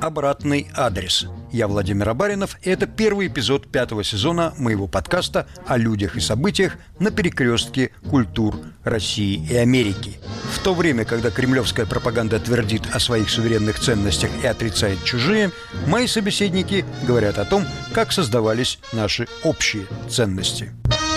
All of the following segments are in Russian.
обратный адрес. Я Владимир Абаринов, и это первый эпизод 5-го сезона моего подкаста о людях и событиях на перекрестке культур России и Америки. В то время, когда кремлевская пропаганда твердит о своих суверенных ценностях и отрицает чужие, мои собеседники говорят о том, как создавались наши общие ценности.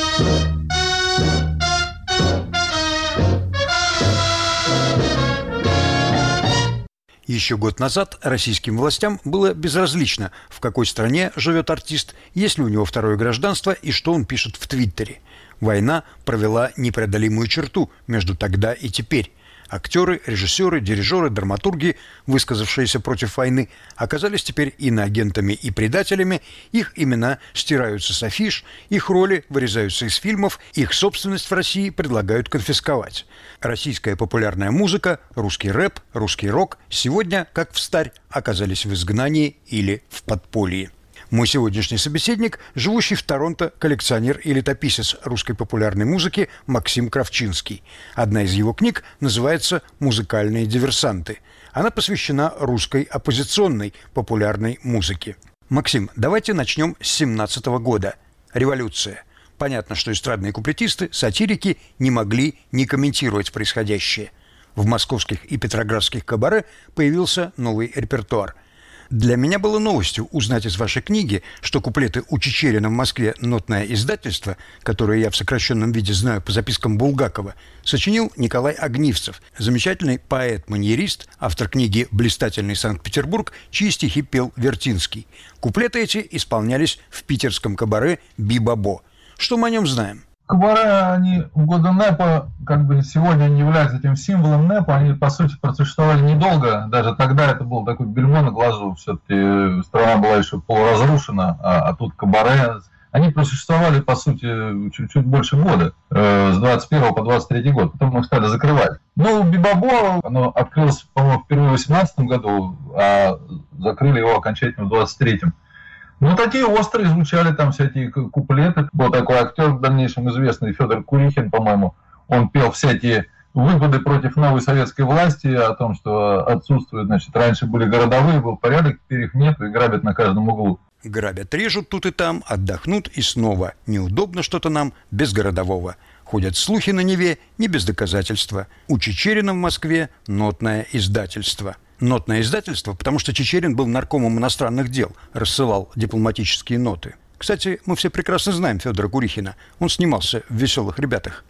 Еще год назад российским властям было безразлично, в какой стране живет артист, есть ли у него второе гражданство и что он пишет в Твиттере. Война провела непреодолимую черту между тогда и теперь. Актеры, режиссеры, дирижеры, драматурги, высказавшиеся против войны, оказались теперь иноагентами и предателями, их имена стираются с афиш, их роли вырезаются из фильмов, их собственность в России предлагают конфисковать. Российская популярная музыка, русский рэп, русский рок сегодня, как встарь, оказались в изгнании или в подполье. Мой сегодняшний собеседник – живущий в Торонто коллекционер и летописец русской популярной музыки Максим Кравчинский. Одна из его книг называется «Музыкальные диверсанты». Она посвящена русской оппозиционной популярной музыке. Максим, давайте начнем с 1917 года. Революция. Понятно, что эстрадные куплетисты, сатирики не могли не комментировать происходящее. В московских и петроградских кабаре появился новый репертуар. Для меня было новостью узнать из вашей книги, что куплеты у Чичерина в Москве «Нотное издательство», которое я в сокращенном виде знаю по запискам Булгакова, сочинил Николай Огнивцев, замечательный поэт-маньерист, автор книги «Блистательный Санкт-Петербург», чьи стихи пел Вертинский. Куплеты эти исполнялись в питерском кабаре «Би-Бабо». Что мы о нем знаем? Кабаре, они в годы НЭПа, сегодня не являются этим символом НЭПа, они, по сути, просуществовали недолго, даже тогда это был такой бельмо на глазу, все-таки страна была еще полуразрушена, а тут кабаре, они просуществовали, по сути, чуть больше года, с 21 по 23 год, потом их стали закрывать. Би-Бабо, оно открылось, по-моему, впервые в 18 году, а закрыли его окончательно в 23-м. Такие острые звучали там всякие куплеты. Был такой актер, в дальнейшем известный, Федор Курихин, по-моему. Он пел всякие выпады против новой советской власти, о том, что отсутствует, раньше были городовые, был порядок, теперь их нет, и грабят на каждом углу. Грабят, режут тут и там, отдохнут и снова. Неудобно что-то нам без городового. Ходят слухи на Неве, не без доказательства. У Чичерина в Москве нотное издательство. Нотное издательство, потому что Чичерин был наркомом иностранных дел, рассылал дипломатические ноты. Кстати, мы все прекрасно знаем Федора Курихина. Он снимался в «Веселых ребятах».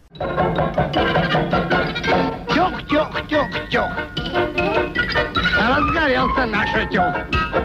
Тёх-тёх-тёх-тёх, разгорелся наш утёк.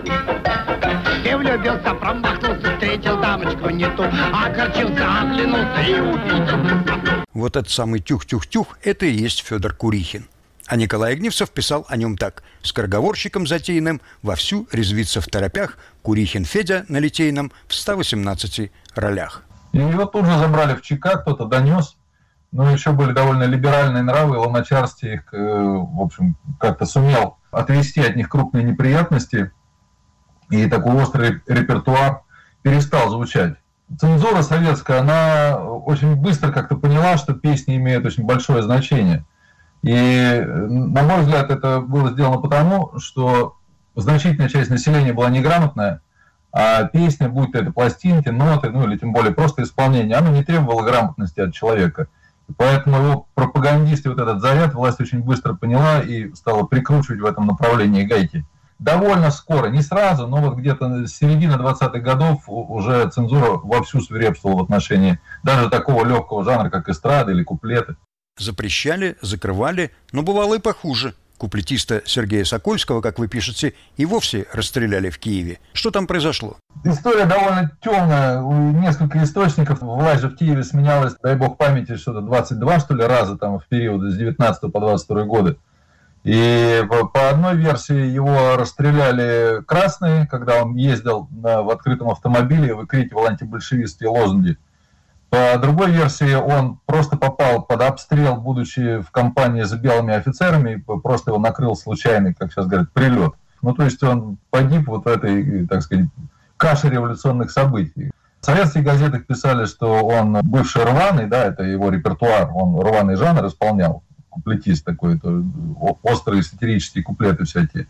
Ты влюбился, промахнулся, встретил дамочку не ту, огорчился, оглянулся и увидел. Вот этот самый тюх-тюх-тюх – это и есть Федор Курихин. А Николай Огнивцев писал о нем так: «Скороговорщиком затейным вовсю резвится в торопях Курихин Федя на Литейном в 118 ролях». И его тут же забрали в ЧК, кто-то донес. Еще были довольно либеральные нравы, Луначарский их, в общем, как-то сумел отвести от них крупные неприятности. И такой острый репертуар перестал звучать. Цензура советская, она очень быстро как-то поняла, что песни имеют очень большое значение. И, на мой взгляд, это было сделано потому, что значительная часть населения была неграмотная, а песня, будь то это пластинки, ноты, или тем более просто исполнение, она не требовала грамотности от человека. И поэтому его пропагандисты, этот заряд, власть очень быстро поняла и стала прикручивать в этом направлении гайки. Довольно скоро, не сразу, но где-то с середины 20-х годов уже цензура вовсю свирепствовала в отношении даже такого легкого жанра, как эстрада или куплеты. Запрещали, закрывали, но бывало и похуже. Куплетиста Сергея Сокольского, как вы пишете, и вовсе расстреляли в Киеве. Что там произошло? История довольно темная. У нескольких источников власть же в Киеве сменялась, дай бог памяти, что-то 22, раза в период с 19 по 22 годы. И по одной версии его расстреляли красные, когда он ездил в открытом автомобиле и выкрикивал антибольшевистские лозунги. По другой версии, он просто попал под обстрел, будучи в компании с белыми офицерами, и просто его накрыл случайный, как сейчас говорят, прилет. То есть он погиб в этой, так сказать, каше революционных событий. В советских газетах писали, что он бывший рваный, это его репертуар, он рваный жанр исполнял, куплетист такой, острые сатирические куплеты всякие.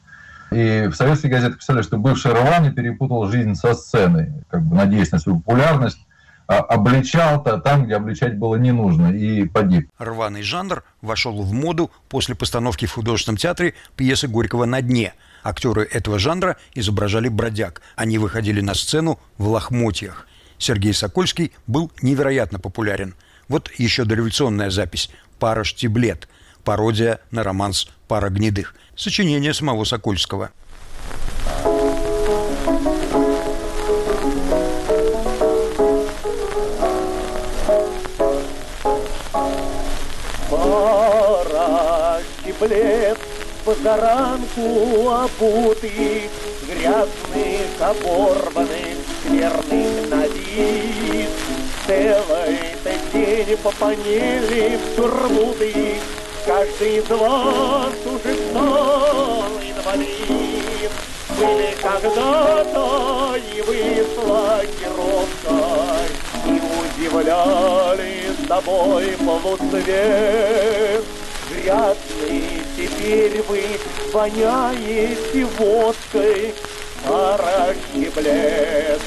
И в советских газетах писали, что бывший Рваня перепутал жизнь со сценой, как бы надеясь на свою популярность, обличал-то там, где обличать было не нужно, и погиб. Рваный жанр вошел в моду после постановки в художественном театре пьесы Горького «На дне». Актеры этого жанра изображали бродяг. Они выходили на сцену в лохмотьях. Сергей Сокольский был невероятно популярен. Вот еще дореволюционная запись «Пара Штиблет», пародия на романс «Пара гнедых», сочинение самого Сокольского. Пара Штиблет, позаранку обутых, грязных, оборванных, скверных на вид. Целый-то день попонели в турбуты, каждый из вас уже стал инвалид. Были когда-то и вы планировкой, и удивляли с тобой полусвет. Грязный теперь вы воняете водкой, пара Штиблет,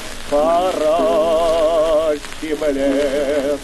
пара Штиблет.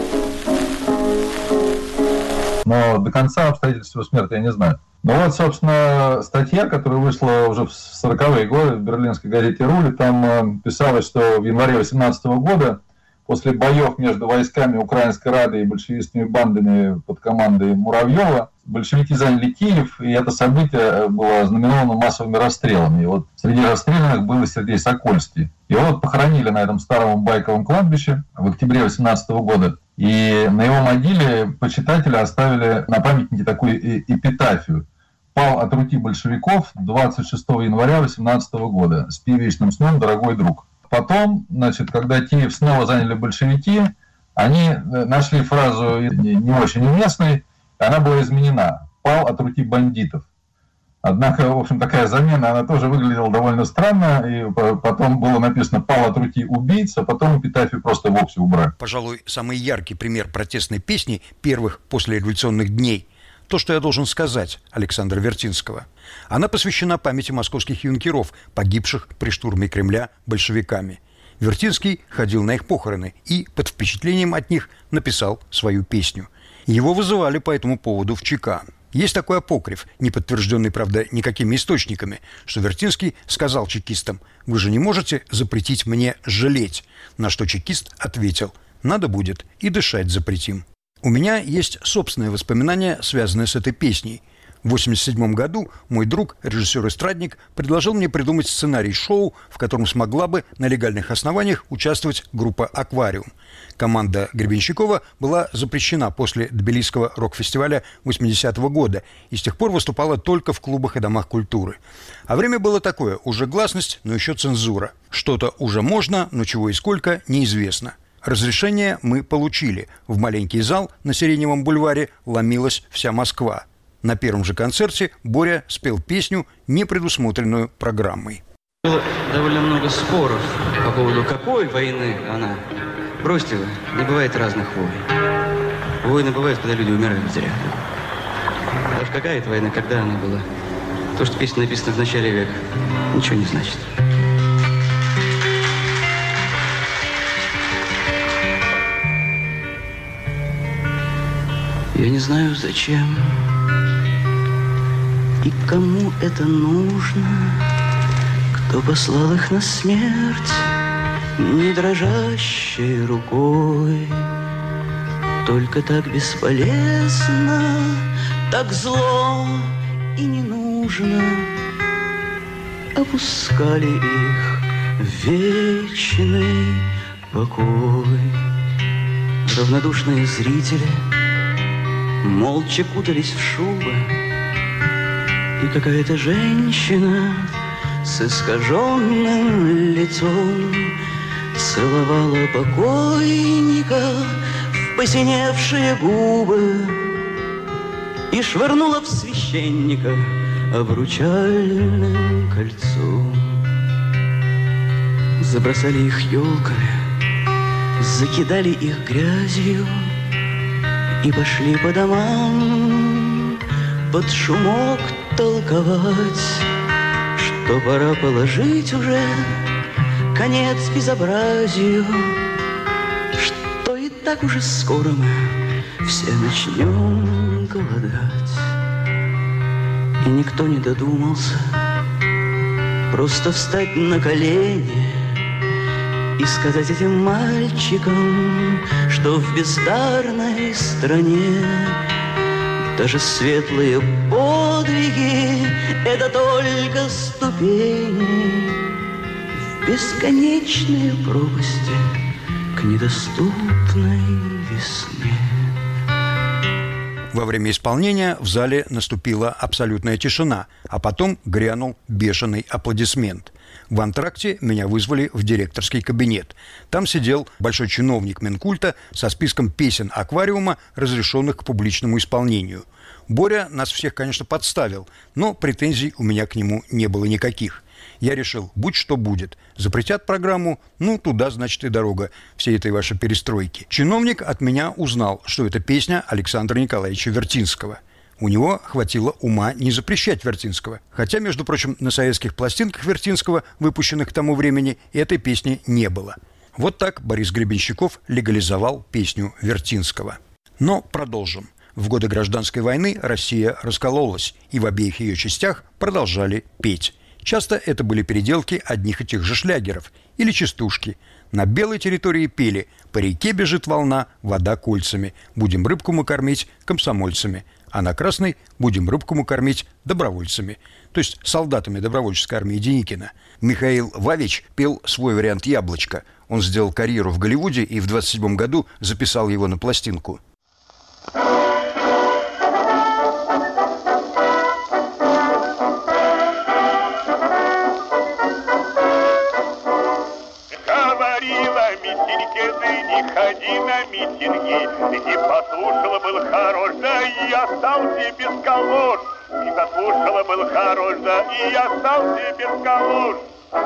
Но до конца обстоятельств его смерти я не знаю. Ну вот, собственно, статья, которая вышла уже в 40-е годы в берлинской газете «Рули», там писалось, что в январе 18 года после боев между войсками Украинской Рады и большевистскими бандами под командой Муравьева большевики заняли Киев, и это событие было ознаменовано массовыми расстрелами. И вот среди расстрелянных был и Сергей Сокольский. Его вот похоронили на этом старом байковом кладбище в октябре 18 года. И на его могиле почитатели оставили на памятнике такую эпитафию. «Пал от руки большевиков 26 января 18 года. Спи вечным сном, дорогой друг». Потом, значит, когда Киев снова заняли большевики, они нашли фразу не очень уместной, она была изменена. «Пал от руки бандитов». Однако, в общем, такая замена, она тоже выглядела довольно странно, и потом было написано «Пал от руки убийц», а потом эпитафию просто вовсе убрали. Пожалуй, самый яркий пример протестной песни первых послереволюционных дней – «То, что я должен сказать» Александра Вертинского. Она посвящена памяти московских юнкеров, погибших при штурме Кремля большевиками. Вертинский ходил на их похороны и, под впечатлением от них, написал свою песню. Его вызывали по этому поводу в ЧК. Есть такой апокриф, не подтвержденный, правда, никакими источниками, что Вертинский сказал чекистам: «Вы же не можете запретить мне жалеть», на что чекист ответил: «Надо будет, и дышать запретим». У меня есть собственные воспоминания, связанные с этой песней. В 1987 году мой друг, режиссер-эстрадник, предложил мне придумать сценарий шоу, в котором смогла бы на легальных основаниях участвовать группа «Аквариум». Команда Гребенщикова была запрещена после Тбилисского рок-фестиваля 80-го года и с тех пор выступала только в клубах и домах культуры. А время было такое: уже гласность, но еще цензура. Что-то уже можно, но чего и сколько – неизвестно. Разрешение мы получили. В маленький зал на Сиреневом бульваре ломилась вся Москва. На первом же концерте Боря спел песню, не предусмотренную программой. Было довольно много споров по поводу, какой войны она. Бросьте вы, не бывает разных войн. Войны бывают, когда люди умирают зря. А уж какая это война, когда она была? То, что песня написана в начале века, ничего не значит. Я не знаю, зачем и кому это нужно, кто послал их на смерть не дрожащей рукой. Только так бесполезно, так зло и не нужно опускали их в вечный покой. Равнодушные зрители молча кутались в шубы, и какая-то женщина с искаженным лицом целовала покойника в посиневшие губы и швырнула в священника обручальным кольцом. Забросали их елками, закидали их грязью и пошли по домам под шумок толковать, что пора положить уже конец безобразию, что и так уже скоро мы все начнем голодать. И никто не додумался просто встать на колени и сказать этим мальчикам, что в бездарной стране даже светлые подвиги — это только ступени в бесконечные пропасти к недоступной весне. Во время исполнения в зале наступила абсолютная тишина, а потом грянул бешеный аплодисмент. В антракте меня вызвали в директорский кабинет. Там сидел большой чиновник Минкульта со списком песен «Аквариума», разрешенных к публичному исполнению. Боря нас всех, конечно, подставил, но претензий у меня к нему не было никаких. Я решил, будь что будет. Запретят программу, ну, туда, значит, и дорога всей этой вашей перестройки. Чиновник от меня узнал, что это песня Александра Николаевича Вертинского. У него хватило ума не запрещать Вертинского. Хотя, между прочим, на советских пластинках Вертинского, выпущенных к тому времени, этой песни не было. Вот так Борис Гребенщиков легализовал песню Вертинского. Но продолжим. В годы Гражданской войны Россия раскололась, и в обеих ее частях продолжали петь. Часто это были переделки одних и тех же шлягеров или частушки. На белой территории пели «По реке бежит волна, вода кольцами, будем рыбку мы кормить комсомольцами», а на красной «Будем рыбку мы кормить добровольцами», то есть солдатами добровольческой армии Деникина. Михаил Вавич пел свой вариант «Яблочко». Он сделал карьеру в Голливуде и в 1927 году записал его на пластинку. Ходи на митинги, не послушала, был хорош, да и остался без калош. Не послушала, был хорош, да и остался без калош.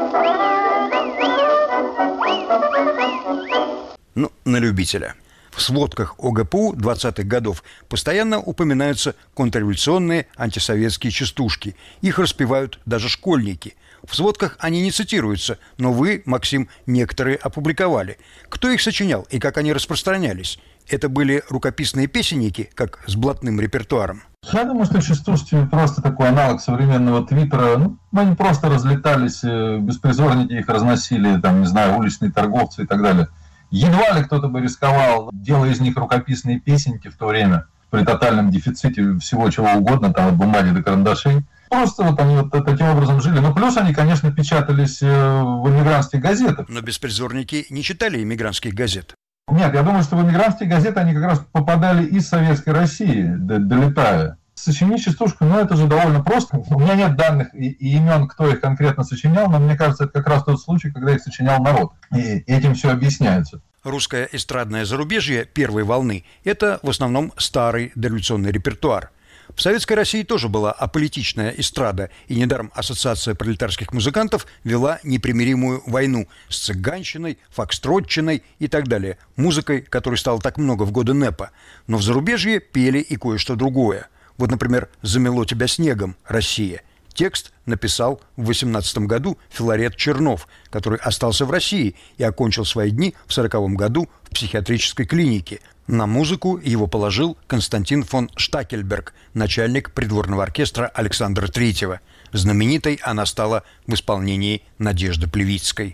Ну, на любителя. В сводках ОГПУ 20-х годов постоянно упоминаются контрреволюционные антисоветские частушки. Их распевают даже школьники. В сводках они не цитируются, но вы, Максим, некоторые опубликовали. Кто их сочинял и как они распространялись? Это были рукописные песенники, как с блатным репертуаром? Я думаю, что частушки просто такой аналог современного твиттера. Ну, они просто разлетались, беспризорники их разносили, там, не знаю, уличные торговцы и так далее. Едва ли кто-то бы рисковал, делая из них рукописные песенки в то время, при тотальном дефиците всего чего угодно, там от бумаги до карандашей. Просто вот они вот таким образом жили. Ну, плюс они, конечно, печатались в эмигрантских газетах. Но беспризорники не читали эмигрантских газет. Нет, я думаю, что в эмигрантские газеты они как раз попадали из Советской России, долетая. Сочинить частушку, ну, это же довольно просто. У меня нет данных и имен, кто их конкретно сочинял, но мне кажется, это как раз тот случай, когда их сочинял народ. И этим все объясняется. Русское эстрадное зарубежье первой волны – это в основном старый дореволюционный репертуар. В Советской России тоже была аполитичная эстрада, и недаром Ассоциация пролетарских музыкантов вела непримиримую войну с цыганщиной, фокстротчиной и так далее, музыкой, которой стало так много в годы НЭПа. Но в зарубежье пели и кое-что другое. Вот, например, «Замело тебя снегом, Россия». Текст написал в 18 году Филарет Чернов, который остался в России и окончил свои дни в 40 году в психиатрической клинике. На музыку его положил Константин фон Штакельберг, начальник придворного оркестра Александра III. Знаменитой она стала в исполнении Надежды Плевицкой.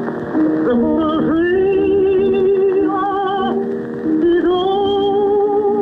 Заворожила, и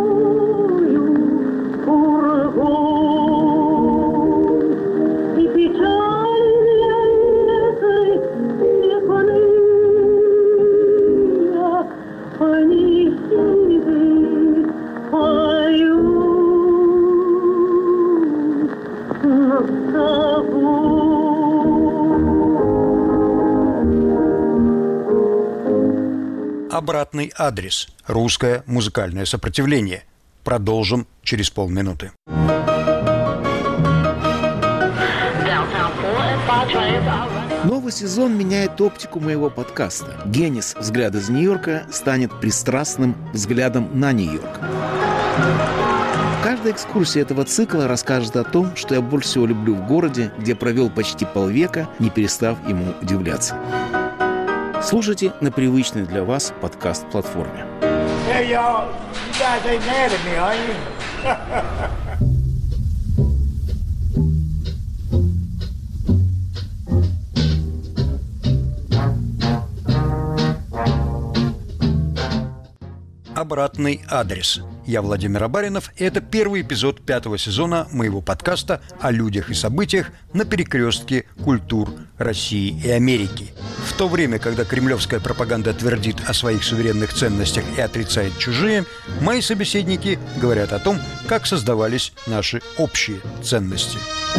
Обратный адрес. Русское музыкальное сопротивление. Продолжим через полминуты. Новый сезон меняет оптику моего подкаста. Генис «Взгляд из Нью-Йорка» станет пристрастным взглядом на Нью-Йорк. Каждая экскурсия этого цикла расскажет о том, что я больше всего люблю в городе, где провел почти полвека, не перестав ему удивляться. Слушайте на привычной для вас подкаст-платформе. Hey, y'all, you guys ain't mad at me, are you? Обратный адрес. Я Владимир Абаринов, и это первый эпизод 5-го сезона моего подкаста о людях и событиях на перекрестке культур России и Америки. В то время, когда кремлевская пропаганда твердит о своих суверенных ценностях и отрицает чужие, мои собеседники говорят о том, как создавались наши общие ценности.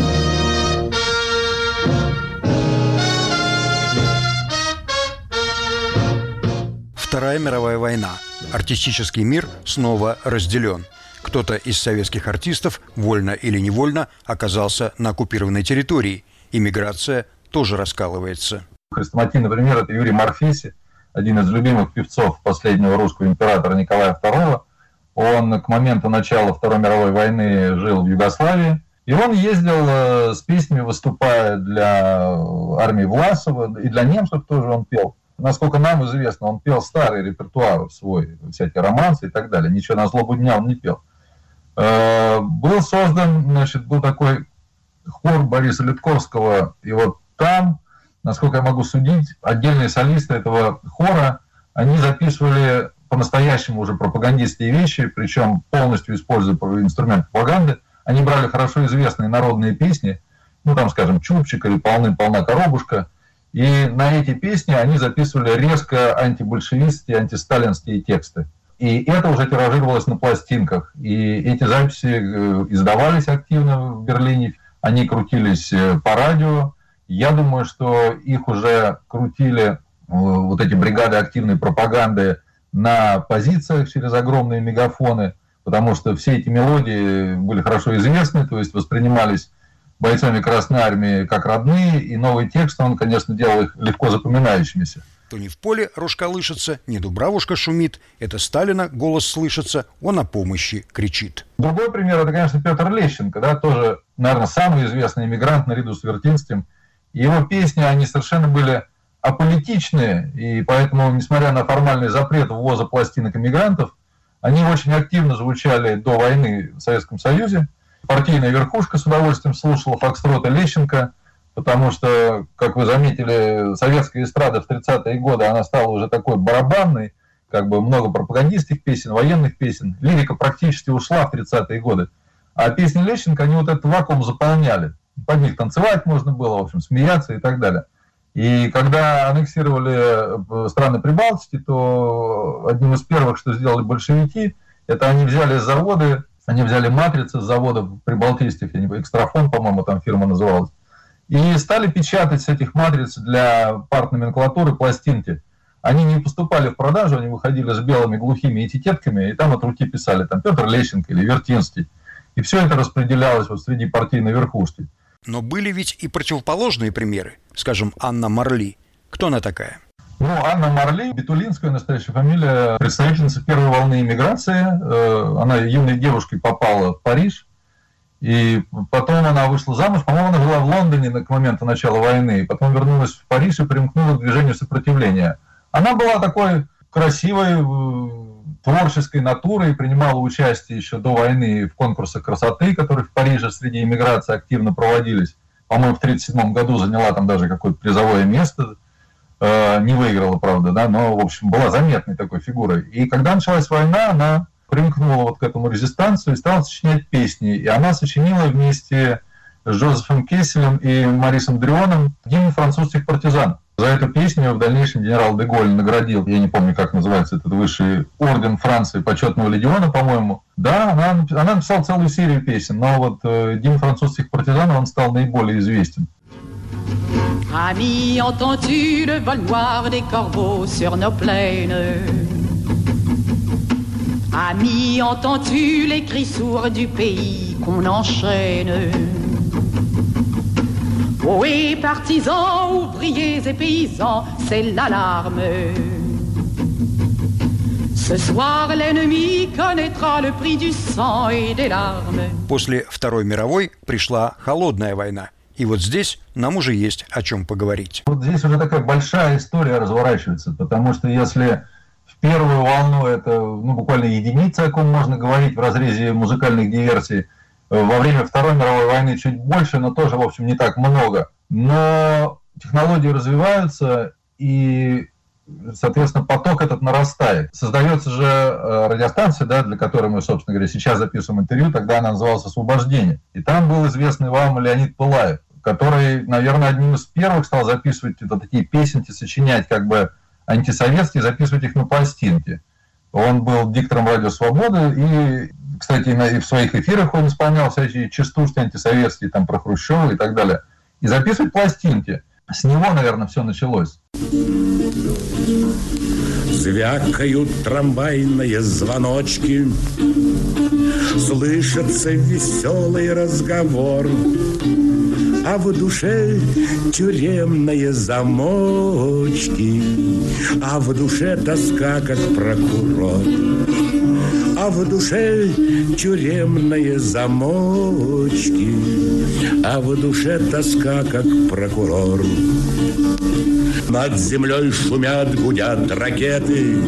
Вторая мировая война. Артистический мир снова разделен. Кто-то из советских артистов, вольно или невольно, оказался на оккупированной территории. Иммиграция тоже раскалывается. Хрестоматий, например, это Юрий Марфеси, один из любимых певцов последнего русского императора Николая II. Он к моменту начала Второй мировой войны жил в Югославии. И он ездил с песнями, выступая для армии Власова, и для немцев тоже он пел. Насколько нам известно, он пел старый репертуар свой, всякие романсы и так далее. Ничего на злобу дня он не пел. Был создан, был такой хор Бориса Литковского, и вот там, насколько я могу судить, отдельные солисты этого хора, они записывали по-настоящему уже пропагандистские вещи, причем полностью используя инструмент пропаганды. Они брали хорошо известные народные песни, скажем, «Чубчик» или «Полным-полна коробушка», и на эти песни они записывали резко антибольшевистские, антисталинские тексты. И это уже тиражировалось на пластинках. И эти записи издавались активно в Берлине, они крутились по радио. Я думаю, что их уже крутили вот эти бригады активной пропаганды на позициях через огромные мегафоны, потому что все эти мелодии были хорошо известны, то есть воспринимались бойцами Красной Армии как родные, и новый текст, он, конечно, делал их легко запоминающимися. То не в поле рожка лышится, не дубравушка шумит, это Сталина голос слышится, он о помощи кричит. Другой пример, это, конечно, Петр Лещенко, тоже, наверное, самый известный эмигрант наряду с Вертинским. Его песни, они совершенно были аполитичные, и поэтому, несмотря на формальный запрет ввоза пластинок эмигрантов, они очень активно звучали до войны в Советском Союзе. Партийная верхушка с удовольствием слушала фокстроты Лещенко, потому что, как вы заметили, советская эстрада в 30-е годы, она стала уже такой барабанной, много пропагандистских песен, военных песен. Лирика практически ушла в 30-е годы. А песни Лещенко, они вот этот вакуум заполняли. Под них танцевать можно было, в общем, смеяться и так далее. И когда аннексировали страны Прибалтики, то одним из первых, что сделали большевики, это они взяли заводы, они взяли матрицы с заводов прибалтийских, Экстрафон, по-моему, там фирма называлась, и стали печатать с этих матриц для партноменклатуры пластинки. Они не поступали в продажу, они выходили с белыми глухими этикетками, и там от руки писали Петр Лещенко или Вертинский. И все это распределялось среди партийной верхушки. Но были ведь и противоположные примеры. Скажем, Анна Марли. Кто она такая? Анна Марли, Бетулинская настоящая фамилия, представительница первой волны иммиграции. Она юной девушкой попала в Париж, и потом она вышла замуж. По-моему, она жила в Лондоне к моменту начала войны, и потом вернулась в Париж и примкнула к движению сопротивления. Она была такой красивой, творческой натурой, принимала участие еще до войны в конкурсах красоты, которые в Париже среди иммиграции активно проводились. По-моему, в 1937 году заняла там даже какое-то призовое место. Не выиграла, правда, но, в общем, была заметной такой фигурой. И когда началась война, она примкнула к этому резистанцию и стала сочинять песни. И она сочинила вместе с Жозефом Кесселем и Марисом Дрионом гимн французских партизан. За эту песню в дальнейшем генерал де Голль наградил, я не помню, как называется этот высший орден Франции, почетного легиона, по-моему. Да, она написала целую серию песен, но гимн французских партизан, он стал наиболее известен. Amis, entends-tu le vol noir des corbeaux sur nos plaines? Amis, entends-tu les cris sourds du pays qu'on enchaîne? Oui, partisans, ouvriers et paysans, c'est l'alarme. Ce soir, l'ennemi connaîtra le prix du sang et des larmes. После Второй мировой пришла холодная война. И вот здесь нам уже есть о чем поговорить. Вот здесь уже такая большая история разворачивается, потому что если в первую волну это буквально единица, о ком можно говорить в разрезе музыкальных диверсий, во время Второй мировой войны чуть больше, но тоже, в общем, не так много. Но технологии развиваются, и, соответственно, поток этот нарастает. Создается же радиостанция, да, для которой мы, собственно говоря, сейчас записываем интервью, тогда она называлась «Освобождение». И там был известный вам Леонид Пылаев, который, наверное, одним из первых стал записывать такие песенки, сочинять как бы антисоветские, записывать их на пластинке. Он был диктором «Радио Свободы», и, кстати, и в своих эфирах он исполнял всякие частушки антисоветские, там, про Хрущева и так далее. И записывать пластинки. С него, наверное, все началось. Звякают трамвайные звоночки, слышится веселый разговор, а в душе тюремные замочки, а в душе тоска, как прокурор. А в душе тюремные замочки, а в душе тоска, как прокурор. Над землей шумят, гудят ракеты,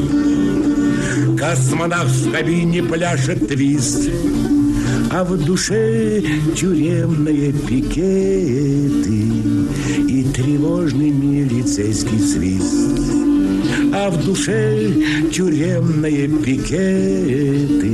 космонавт в кабине пляшет твист, а в душе тюремные пикеты и тревожный милицейский свист. А в душе тюремные пикеты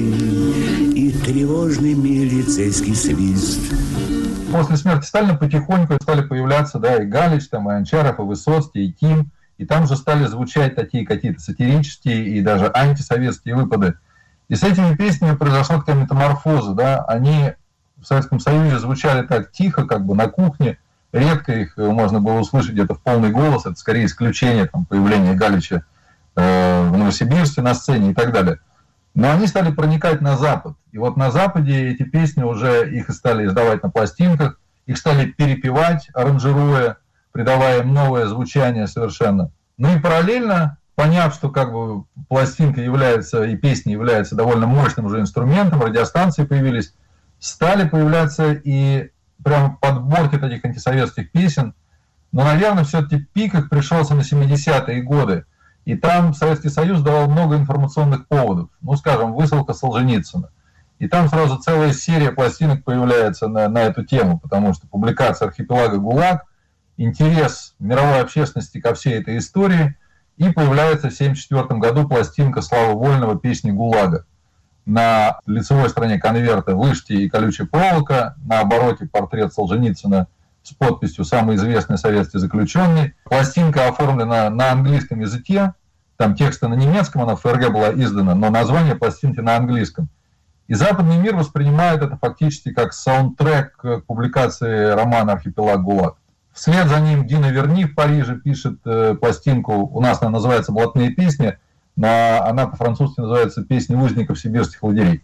и тревожный милицейский свист. После смерти Сталина потихоньку стали появляться, да, и Галич, там, и Анчаров, и Высоцкий, и Ким, и там же стали звучать такие какие-то сатирические и даже антисоветские выпады. И с этими песнями произошла такая метаморфоза, да, они в Советском Союзе звучали так тихо, как бы на кухне, редко их можно было услышать где-то в полный голос, это скорее исключение, там, появления Галича в Новосибирске на сцене и так далее. Но они стали проникать на Запад. И вот на Западе эти песни уже их стали издавать на пластинках, их стали перепевать, аранжируя, придавая им новое звучание совершенно. Ну и параллельно, поняв, что как бы пластинка является и песни являются довольно мощным уже инструментом, радиостанции появились, стали появляться и прямо подборки таких антисоветских песен. Но, наверное, все-таки пик их пришелся на 70-е годы. И там Советский Союз давал много информационных поводов. Ну, скажем, высылка Солженицына. И там сразу целая серия пластинок появляется на эту тему, потому что публикация «Архипелага ГУЛАГ», интерес мировой общественности ко всей этой истории, и появляется в 1974 году пластинка «Слава Вольного. Песни ГУЛАГа». На лицевой стороне конверта вышки и колючая проволока, на обороте портрет Солженицына с подписью «Самый известный советский заключенный». Пластинка оформлена на английском языке, там тексты на немецком, она в ФРГ была издана, но название пластинки на английском. И западный мир воспринимает это фактически как саундтрек к публикации романа «Архипелаг ГУЛАГ». Вслед за ним Дина Верни в Париже пишет пластинку, у нас она называется «Блатные песни», но она по-французски называется «Песни узников сибирских лагерей».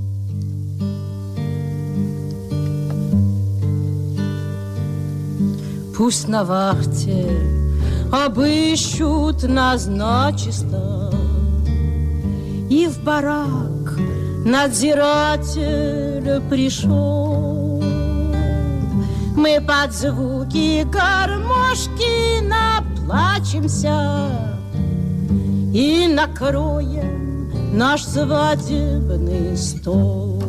Пусть на вахте обыщут нас начисто, и в барак надзиратель пришел. Мы под звуки гармошки наплачемся и накроем наш свадебный стол.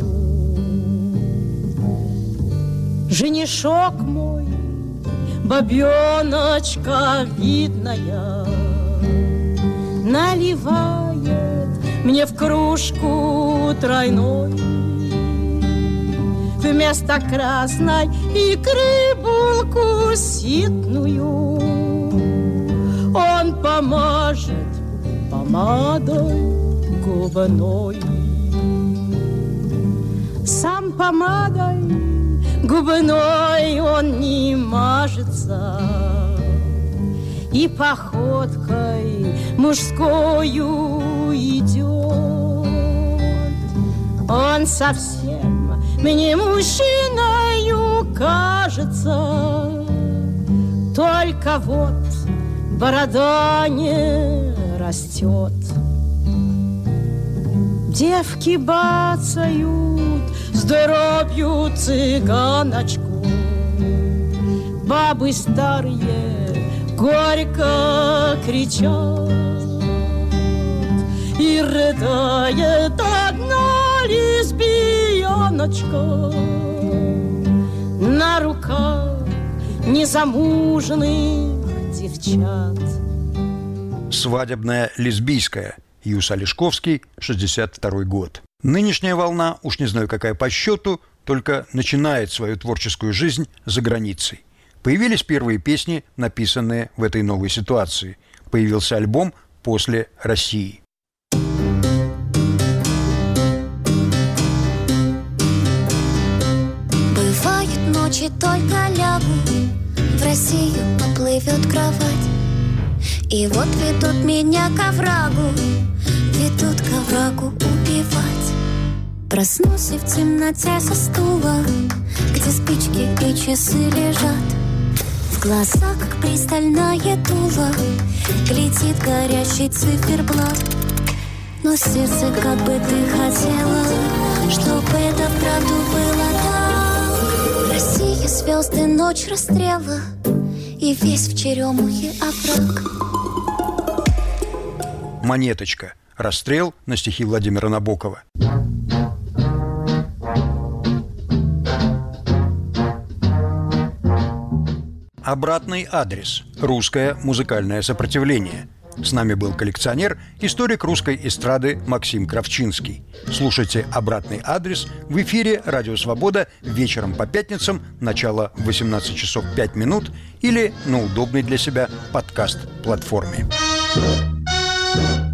Женишок мой, бабеночка видная, наливает мне в кружку тройной вместо красной икры булку ситную. Он помажет помадой губной, сам помадой губной он не мажется, и походкой мужскою идет. Он совсем мне мужчиною кажется, только вот борода не растет. Девки бацают здоровью цыганочку, бабы старые горько кричат, и рыдает одна лесбияночка на руках незамужних девчат. Свадебная лесбийская. Юс Олешковский, 62 год. Нынешняя волна, уж не знаю какая по счету, только начинает свою творческую жизнь за границей. Появились первые песни, написанные в этой новой ситуации. Появился альбом «После России». Бывают ночи, только лягу, в Россию поплывет кровать. И вот ведут меня к оврагу, ведут к оврагу убивать. Проснусь и в темноте со стула, где спички и часы лежат. В глазах, как пристальное дуло, глядит горящий циферблат. Но сердце, как бы ты хотела, чтоб это вправду было так. Россия, звезды, ночь расстрела, и весь в черемухе овраг. «Монеточка. Расстрел» на стихи Владимира Набокова. Обратный адрес. Русское музыкальное сопротивление. С нами был коллекционер, историк русской эстрады Максим Кравчинский. Слушайте «Обратный адрес» в эфире «Радио Свобода» вечером по пятницам, начало в 18 часов 5 минут или на удобной для себя подкаст-платформе.